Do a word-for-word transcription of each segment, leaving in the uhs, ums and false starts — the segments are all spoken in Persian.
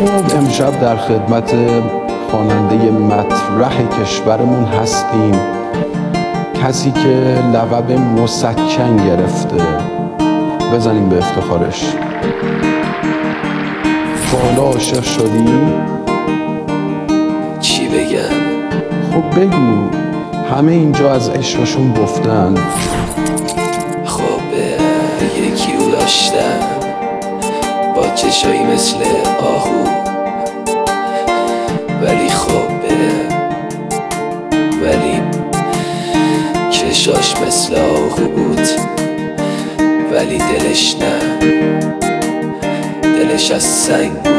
خب امشب در خدمت خواننده مطرح کشورمون هستیم، کسی که لقب مسکن گرفته. بزنیم به افتخارش. بالا عاشق شدی؟ چی بگم؟ خب بگو، همه اینجا از عشقشون گفتن. خب یکی او داشتم با چشایی مثل آهو، ولی خب ولی چشاش مثل آهو بود، ولی دلش نه، دلش از سنگ بود.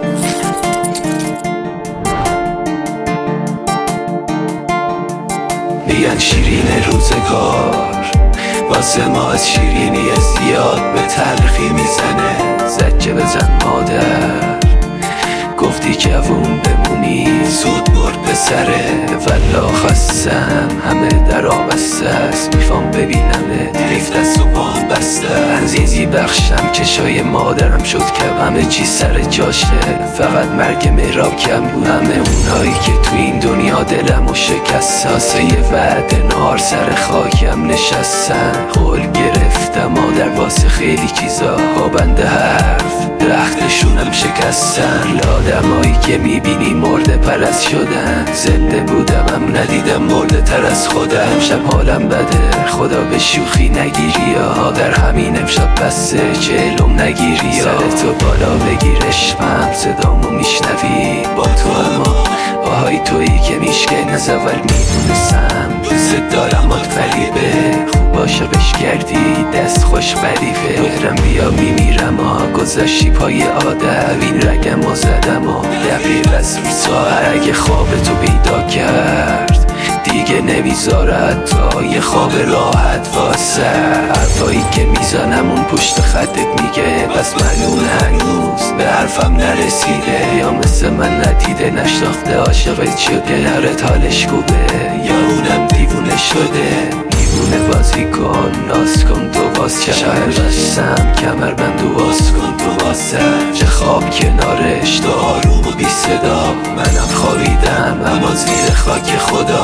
میگن شیرین روزگار واسه ما از شیرینی زیاد به تلخی میزنه. زجه بزن مادر، گفتی جوون بمونی زود برد به سره. والا خستم همه در آبسته است، میخوام ببینمه ریفت از و پام بسته. عزیزی بخشم چشای مادرم شد که همه چی سر جاشه، فقط مرگ مهراب کم بود. همه اونایی که تو این دنیا دلم و شکست، ساسه وعده نهار سر خاکم نشستن. قول گرفتم مادر واسه خیلی چیزا، ها بنده حرف درختشونم شکستن. لادمایی که میبینی مرده پرست شدن، زنده بودم هم ندیدم مرده تر از خودم. شب حالم بده خدا به شوخی نگیری ها، در همین امشب بسته جلوم نگیری ها. سر تو بالا بگیر عشقم، صدامو میشنوی با تو، اما آهای تویی که میشکن از اول میدونستم. دوست دارم آت فریبه، خوب باشه بشگردی دست خوش غریبه. بگرم بیا میمیرم ها، گذاشتی پای آدم این رگم و زدم و دقیق از روی ساعت. اگه خواب تو پیدا کرد دیگه نمیذارد تا یه خواب راحت واسه. حرفایی که میزنم اون پشت خطت میگه پس معلوم هنوز به حرفم نرسیده، یا مثل من ندیده نشناخته عاشقت شده. هرت حالش خوبه یا اونم دیوونه شده. دیوونه بازی کن ناز کن تو باز، چقدر بستم کمر بند و باز کن تو بازه. چه خواب کنارش تو آروم و بی صدا، منم خوابیدم اما زیر خاک خدا.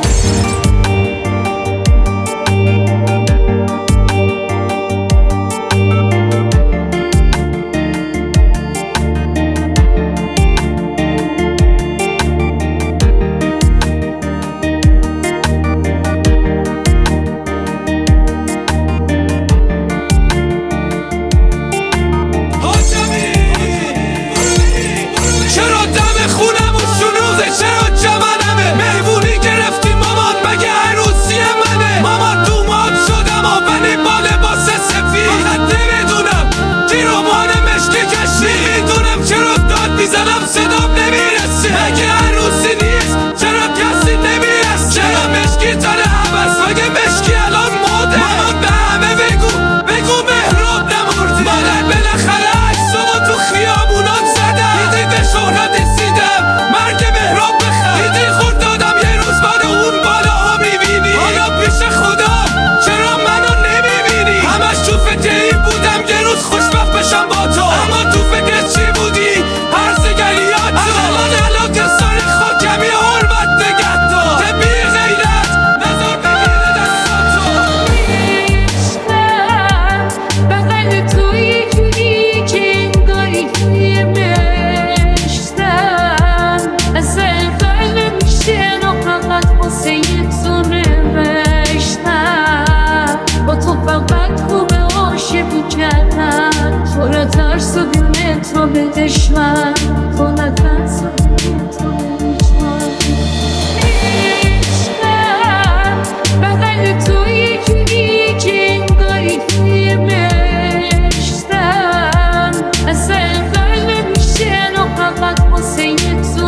میزنم صدام نمیرسه، مگه عروسی نیست؟ چرا کسی نمیرسه؟ چرا مشکی تره عوض؟ مگه مشکی الان موده؟ مامان به همه بگو بگو مهراب نمرده. مادر بالاخره عکسامو تو خیابونات زدم، دیدی به شهرت رسیدم مرگ مهراب بخر. دیدی خورد دادم یه روز بعد اون بالاها میبینی. آیا پیش خدا چرا منو نمیبینی؟ همش تو فکر این بودم یه روز خوشبخت بشم با تو، اما تو فکر چی بودی؟ ترس و بیونه تو به دشمن، تو نترس و بیونه تو به دشمن. عشقم بغل تو یه جوری که انگاری توی مشتم. اصلا قلب میشه و فقط واسه تو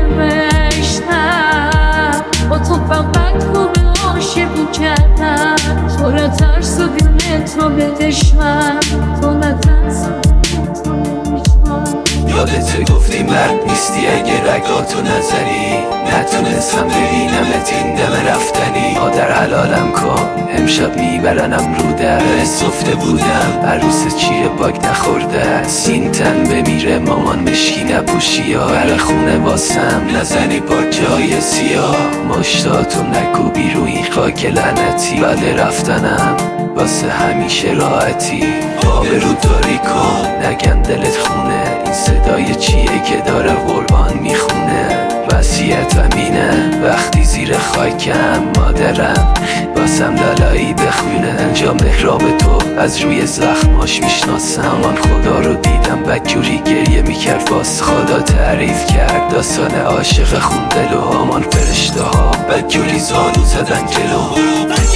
نوشتم. با تو فقط خوب عاشقی کردم، تو را ترس و بیونه تو به دشمن، تو نترس و یادت گفتی مرد نیستی اگه رگاتو نظری نتونستم ببینمت این دم رفتنی مادر حلالم کن امشب میبرنم رو در سفته بودم عروس چیه باگ نخورده سین تن بمیره مامان مشکی نپوشی یا بر خونه واسم نزنی پاکای سیاه مشتاتو نگو بیرو این خاک لعنتی بله رفتنم واسه همیشه راحتی آبرو داری کن نگن دلت خونه این صدای چیه که داره قربان میخونه وصیتم اینه وقتی زیر خاکم مادرم واسم لالایی بخونه انجام محراب تو از روی زخماش میشناسم آن خدا رو دیدم بدجوری گریه میکرد باز خدا تعریف کرد داستان عاشق خوندل و همان فرشته ها بدجوری زانو زدن جلو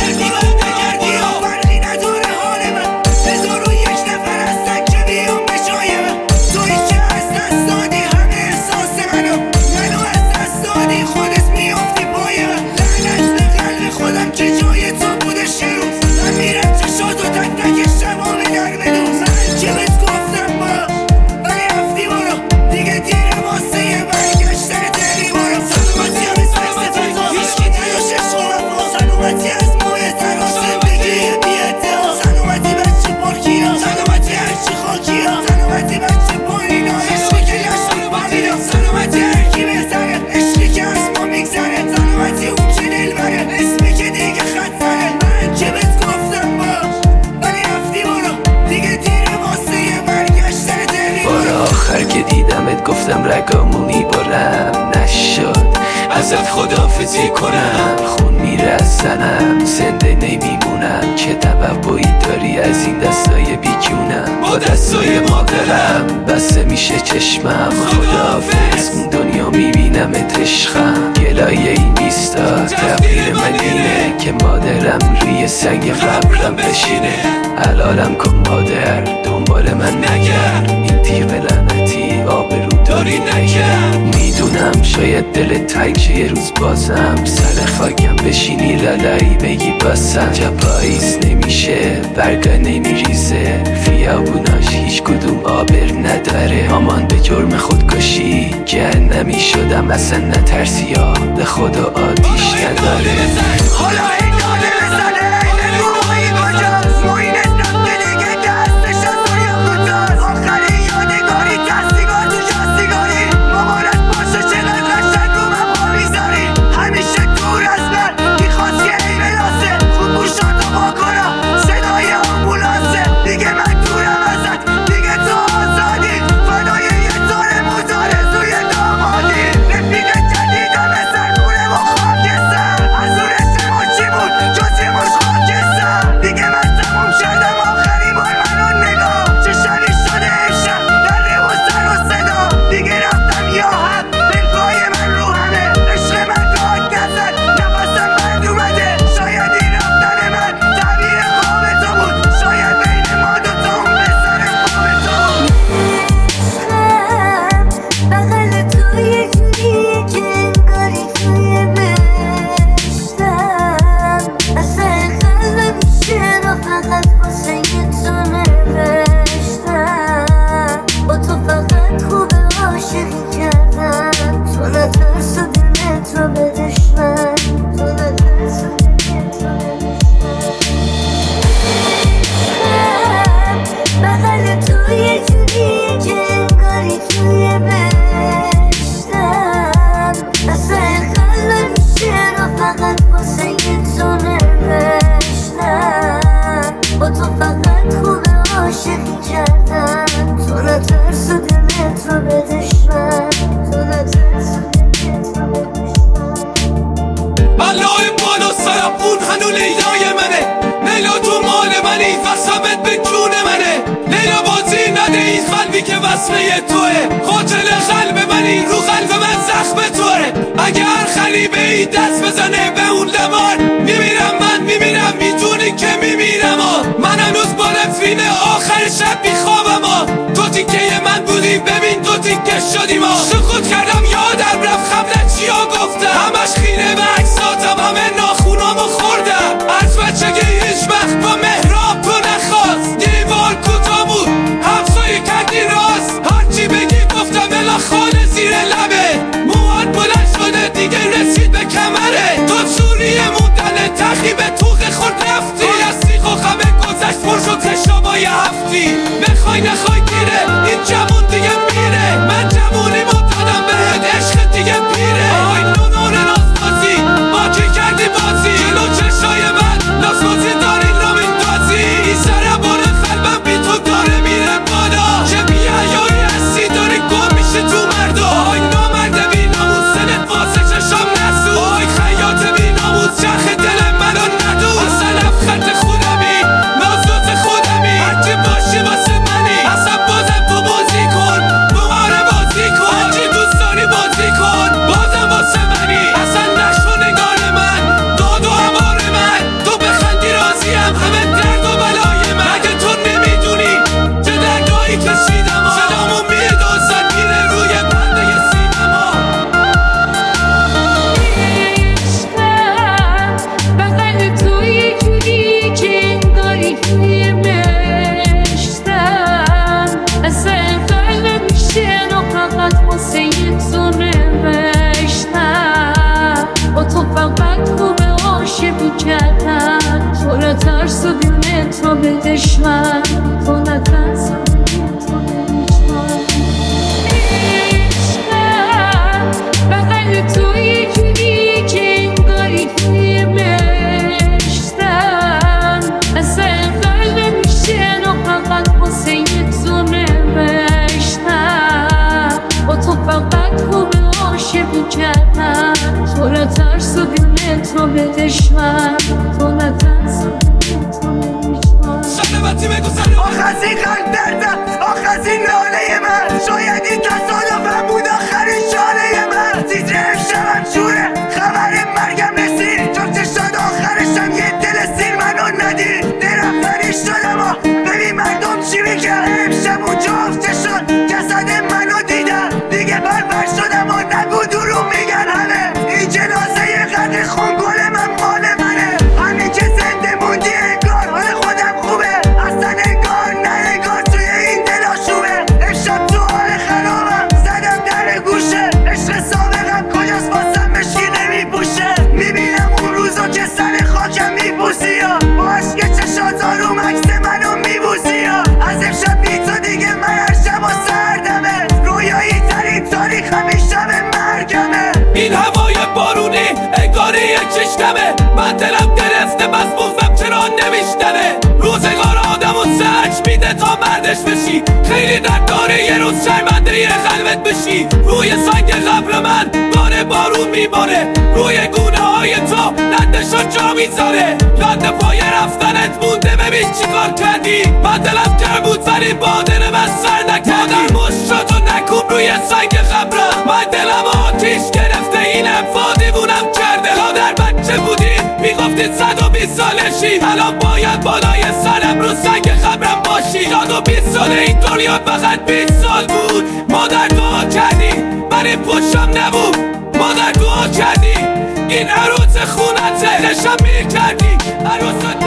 آخر که دیدمت گفتم رگامو میبارم نشد ازت خداحافظی کنم خون میره از زنم زنده نمیمونم چه توقعی داری از این دستای بیکونم با دستای مادرم بسته میشه چشمم خداحافظ اون دنیا میبینمت عشقم گلایه این نیستا تقدیر من اینه که مادرم روی سنگ قبرم بشینه حلالم کن مادر دنبال من نگرد این تیغ لعنتی آبرو داری نکرد میدونم شاید دلت تنگ شه یه روز بازم سر خاکم بشینی لالایی بگی باسم جا پاییز نمیشه برگا نمیریزه خیابوناش هیچ کدوم آبر نداره آمان به جرم خودکشی جهنمی شدم اصلا نترسی ها به خدا آتیش نداره حالا این داده بزنه این روحی کجاست موینت رفته دیگه دستش از دنیا کجاست آخرین یادگاری تصدیگار تو جستیگاری مامانت باشه چقدر قشنگ رو من پا میذاری همیشه دور از من میخواست یه ای بلاسه خوب بوشاتو با کنم صدای آمبولانسه دیگه من دورم ازت دیگه تو آزادی فدای یه تاره موزاره زوی دامادی رفیق جدیدم سرمونه و خاکستر از اون اسم چی بود جز یه مش خاکستر دیگه من تموم شدم آخری بار منو نگاه چه شبی شده امشب در و سر و صدا دیگه رفتم یا حق دلگاه من رو همه عشق من داد نزد نفسم بند اومده شاید این رفتن من تعبیر خواب تو بود شاید بین ما دوتا اون بسر خواب تو بغل تو یه جوریه که انگاری توی بهشتم اصلا قلبم میشه رو فقط واسه یه تو نوشتم با تو فقط خوبه عاشقی کردم تو نترس و دلت رو به دشمن تو نترس و دلت رو به دشمن بغل تو یه جوریه که انگاری توی بهشتم اصلا قلبم میشه رو فقط واسه یه تو نوشتم با تو فقط خوبه عاشقی کردم تو نترس و دلت رو به دشمن تو نترس و دلت رو به دشمن الله بالا سرم اون هنو لیلای منه لیلا تو مال منی قسمت به جون منه لیلا بازی نده این قلبی که وصفه توه قاتل قلب منی رو قلب من زخم توه اگر خلیبه ای دست بزنه به اون لمان میمیرم من میمیرم میدونی که میمیرم من هنوز با نفرین آخر شب بیخوابم دو تیکه من بودیم ببین دو تیکه شدیم سکوت کردم یادم رفت قبل چیا گفتم همش خیره به عکساتم همه ناخونامو خوردم از بچگی هیچ وقت با مهراب تو نخواست دیوار کوتاه بود همسایه کردی راست هرچی بگی گفتم خاله زیر لبه، موهات بلند شده دیگه رسید به کمره. تو سوریه موندن تخیب توخ خورد رفتی، از سیخ و خمه گذشت پر شد تشابای هفتی. بخوای نخوای دیره این جمون دیگه میره، من جمونی مدادم بهت عشق دیگه پیره. آی نونور نازنازی با کی کردی بازی، جلو چشای من نازنازی داری نامین دازی. این سر بار قلبم بی تو داره میره بالا، چه بی حیایی هستی داری گم میشه تو مردا. آی نامرد بی ناموز سنت واسه چشام نسوز، آی خیاط بی ناموز چرخ دل منو ندوز. اصلا افخط خودمی نازناز خودمی، هرچی باشی واسه منی اصلا بازم تو بازی کن، دوباره بازی کن، هرچی دوست داری بازی کن بازم واسه منی. اصلا نشو نگار من داد و هوار من، تو بخندی راضیم همه درد و بلای من. اگه تو نمیدونی چه دردایی کشیدم، صدامو میدوزد میره روی پرده سینما. بغل تو یه جوری که انگاری فیلم عشقم، اصلا قلبم میشن و فقط واسه تو نوشتم. با تو فقط خوبه عاشقی کردم، تو نترس و بیونه تو به دشمن، تو نترس و بیونه تو به دشمن. عشقم بغل تو یه جوری که انگاری فیلم عشقم، اصلا قلبم میشن و فقط واسه تو نوشتم. با تو فقط خوبه عاشقی کردم، تو نترس و بیونه تو به دشمن، تو نترس و بیونه تو به دشمن. سلامتی بگو سلامتی. آخ از این قلب دردم، آخ از این ناله من، شاید این تصادفم بود آخرین شاله من. تیتر امشبم شوره خبر مرگم رسید، چون چشاد آخرشم یه دل سیر منو ندید. درفتنی شدم و ببین مردم چی میگن، امشب اونجا افته شد جسد منو دیدن. دیگه بربر شدم و نگو درو میگن همه، این جنازه یه قدر خونگل من مال منه. همین که زنده موندی انگار حال خودم خوبه، اصلا انگار نه انگار توی این دل آشوبه. امشب تو حال خرابم زدم در گوشه، عشق سابقم کجاست واسم مشکی نمیپوشه. میبینم اون روزو که سر خاکم میبوسی یا با عشق چشات آروم عکس منو میبوسی یا. از امشب بی تو دیگه من هر شب و سردمه، رویایی ترین تاریخ همیشه به مرگمه. این هوای بارونی انگاری یک چشمه، من دلم گرفته بس بغزم چرا نمیشتنه. روزگار آدم و سرچ میده تا مردش بشی، خیلی درد داره یه روز شرمنده یه قلبت بشی. روی سنگ قبر من داره بارون میباره، روی گونه های تو لندشو جا میذاره. یاد پای رفتنت مونده ببین چی کار کردی، من دلم گرم بود ولی بادن من سر نکردی. مادر مشتاتو نکوب روی سنگ قبرم، من دلم آتیش گرفته اینم فادیبونم کرده. مادر بچه بودی میگفتید صد و بیست سالشی، الان باید بالای سرم رو سنگ قبرم باشی. یاد و بیست ساله این دنیا فقط بیست سال بود. مادر دعا کردی برای پشتم نبود، مادر دعا کردی این عروس خونت نشم میکردی عروس